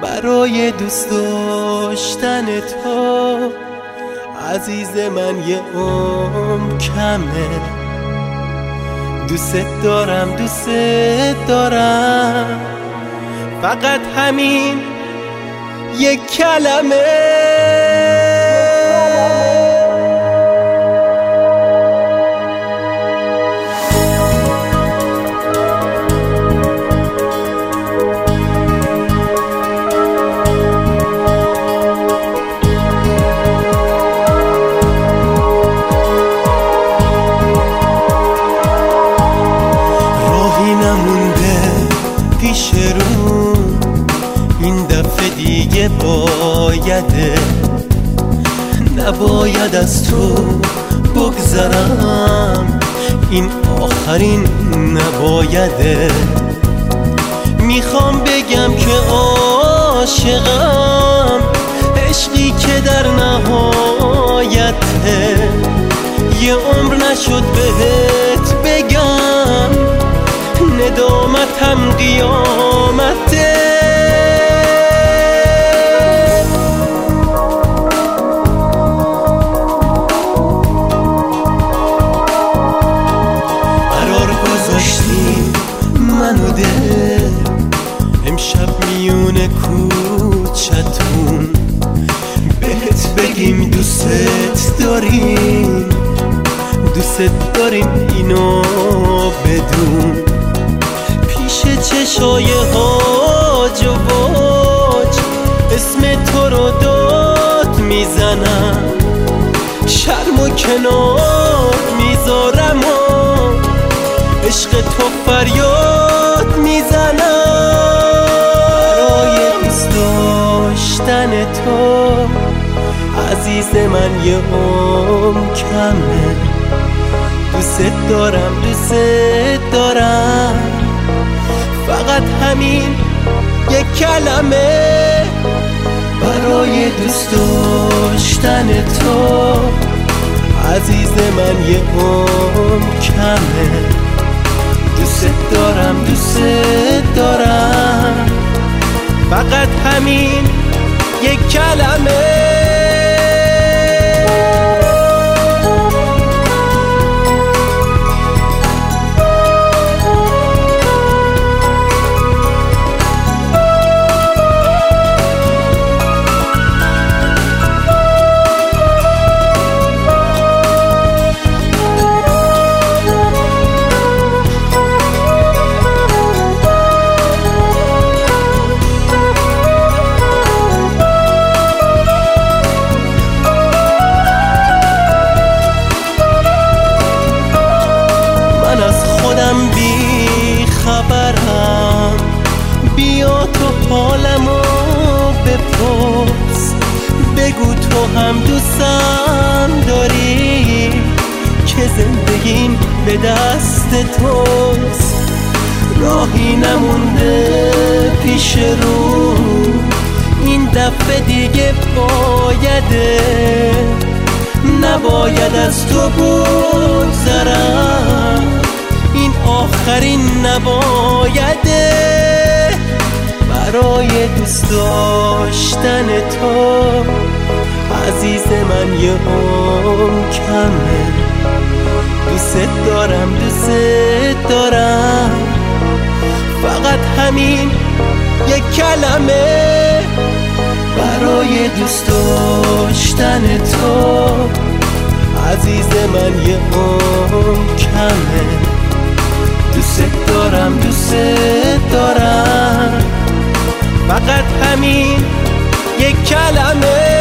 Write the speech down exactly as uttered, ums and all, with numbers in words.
برای دوست داشتن تو عزیز من یه عمر کمه. دوست دارم دوست دارم، فقط همین یک کلمه. پیش رو این دفعه دیگه بایده، نباید از تو بگذرم، این آخرین نبایده. میخوام بگم که عاشقم، عشقی که در نهایته، یه عمر نشد بهت بگم، ندامتم قیامته. قرار گذاشتیم من و دل امشب میونه کوچتون، بهت بگیم دوست داریم، دوست داریم اینو بدون. چشای هاج و واج اسم تو رو داد میزنم، شرم و کنار میذارم و عشق تو فریاد میزنم. برای دوست داشتن تو عزیز من یه عمر کمه. دوست دارم دوست دارم، فقط همین یک کلمه. برای دوست داشتن تو عزیز من یه عمر کمه. دوست دارم دوست دارم، فقط همین یک کلمه. بی خبرم، بیا تو حالمو بپرس، بگو تو هم دوستم داری که زندگیم به دست توست. راهی نمونده پیش رو این دفعه دیگه بایده، نباید از تو بگذرم، این آخرین نبایده. برای دوست داشتن تو عزیز من یه عمر کمه. دوست دارم دوست دارم، فقط همین یک کلمه. برای دوست داشتن تو عزیز من یه عمر کمه. دوست دارم دوست دارم، فقط همین یک کلمه.